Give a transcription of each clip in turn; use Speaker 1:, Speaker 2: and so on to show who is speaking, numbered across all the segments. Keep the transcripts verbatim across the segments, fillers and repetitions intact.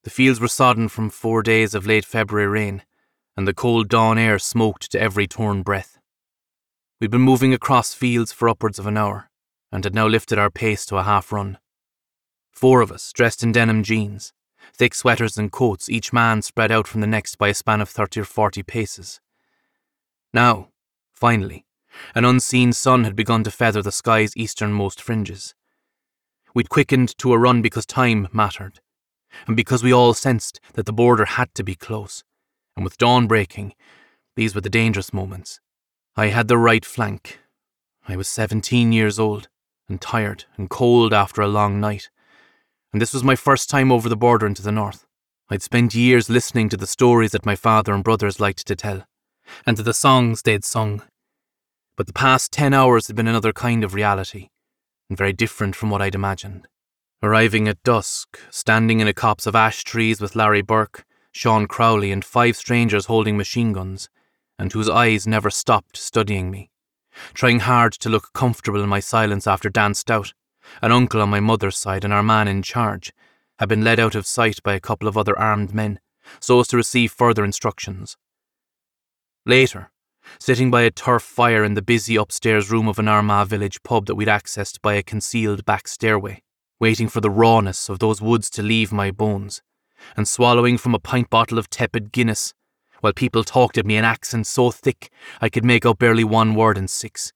Speaker 1: The fields were sodden from four days of late February rain, and the cold dawn air smoked to every torn breath. We'd been moving across fields for upwards of an hour, and had now lifted our pace to a half-run. Four of us, dressed in denim jeans, thick sweaters and coats, each man spread out from the next by a span of thirty or forty paces. Now, finally, an unseen sun had begun to feather the sky's easternmost fringes. We'd quickened to a run because time mattered, and because we all sensed that the border had to be close, and with dawn breaking, these were the dangerous moments. I had the right flank. I was seventeen years old, and tired and cold after a long night, and this was my first time over the border into the north. I'd spent years listening to the stories that my father and brothers liked to tell, and to the songs they'd sung. But the past ten hours had been another kind of reality, and very different from what I'd imagined. Arriving at dusk, standing in a copse of ash trees with Larry Burke, Sean Crowley and five strangers holding machine guns, and whose eyes never stopped studying me, trying hard to look comfortable in my silence after Dan Stout, an uncle on my mother's side and our man in charge, had been led out of sight by a couple of other armed men, so as to receive further instructions. Later, sitting by a turf fire in the busy upstairs room of an Armagh village pub that we'd accessed by a concealed back stairway, waiting for the rawness of those woods to leave my bones, and swallowing from a pint bottle of tepid Guinness, while people talked at me in accents so thick I could make out barely one word in six.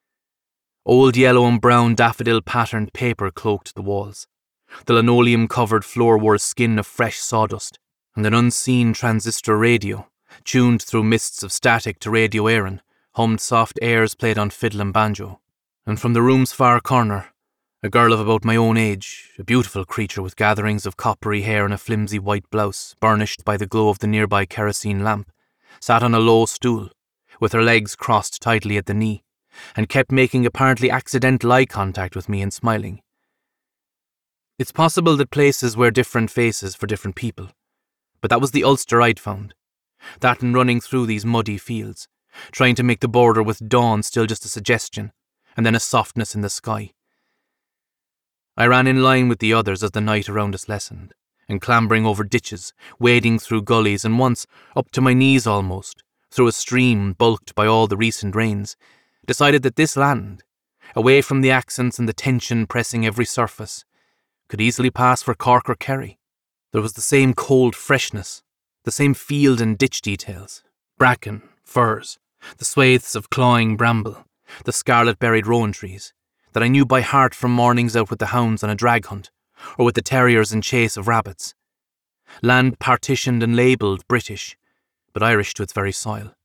Speaker 1: Old yellow and brown daffodil-patterned paper cloaked the walls. The linoleum-covered floor wore a skin of fresh sawdust, and an unseen transistor radio, tuned through mists of static to Radio Éireann, hummed soft airs played on fiddle and banjo. And from the room's far corner, a girl of about my own age, a beautiful creature with gatherings of coppery hair and a flimsy white blouse, burnished by the glow of the nearby kerosene lamp, sat on a low stool, with her legs crossed tightly at the knee, and kept making apparently accidental eye contact with me and smiling. It's possible that places wear different faces for different people, but that was the Ulster I'd found. That and running through these muddy fields, trying to make the border with dawn still just a suggestion, and then a softness in the sky. I ran in line with the others as the night around us lessened, and clambering over ditches, wading through gullies, and once, up to my knees almost, through a stream bulked by all the recent rains, decided that this land, away from the accents and the tension pressing every surface, could easily pass for Cork or Kerry. There was the same cold freshness, the same field and ditch details, bracken, furze, the swathes of clawing bramble, the scarlet-berried rowan trees, that I knew by heart from mornings out with the hounds on a drag hunt, or with the terriers in chase of rabbits. Land partitioned and labelled British, but Irish to its very soil.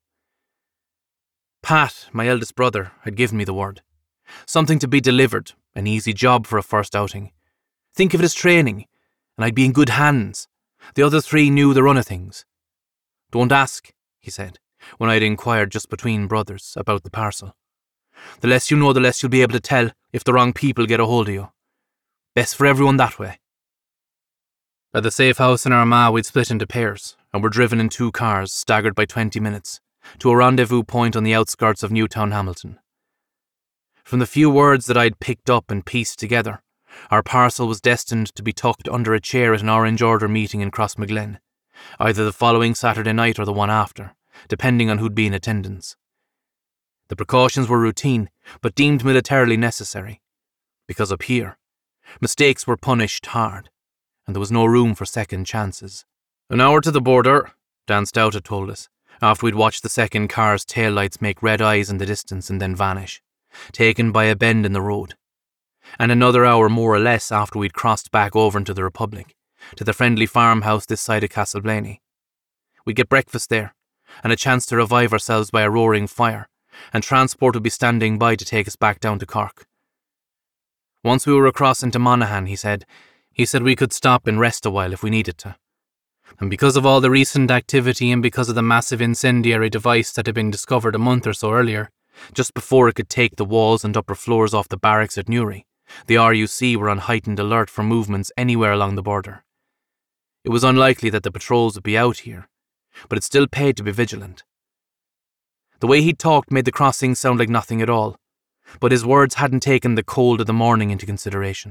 Speaker 1: Pat, my eldest brother, had given me the word. Something to be delivered, an easy job for a first outing. Think of it as training, and I'd be in good hands. The other three knew the run of things. Don't ask, he said, when I'd inquired just between brothers about the parcel. The less you know, the less you'll be able to tell if the wrong people get a hold of you. Best for everyone that way. At the safe house in Armagh, we'd split into pairs, and were driven in two cars, staggered by twenty minutes, to a rendezvous point on the outskirts of Newtown Hamilton. From the few words that I'd picked up and pieced together, our parcel was destined to be tucked under a chair at an Orange Order meeting in Crossmaglen, either the following Saturday night or the one after, depending on who'd be in attendance. The precautions were routine, but deemed militarily necessary, because up here, mistakes were punished hard, and there was no room for second chances. An hour to the border, Dan Stout had told us, after we'd watched the second car's taillights make red eyes in the distance and then vanish, taken by a bend in the road. And another hour more or less after we'd crossed back over into the Republic, to the friendly farmhouse this side of Castleblaney. We'd get breakfast there, and a chance to revive ourselves by a roaring fire, and transport would be standing by to take us back down to Cork. Once we were across into Monaghan, he said, he said we could stop and rest a while if we needed to. And because of all the recent activity and because of the massive incendiary device that had been discovered a month or so earlier, just before it could take the walls and upper floors off the barracks at Newry, the R U C were on heightened alert for movements anywhere along the border. It was unlikely that the patrols would be out here, but it still paid to be vigilant. The way he talked made the crossing sound like nothing at all, but his words hadn't taken the cold of the morning into consideration,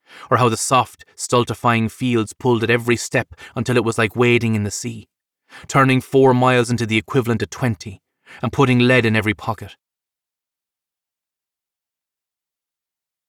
Speaker 1: or how the soft, stultifying fields pulled at every step until it was like wading in the sea, turning four miles into the equivalent of twenty, and putting lead in every pocket,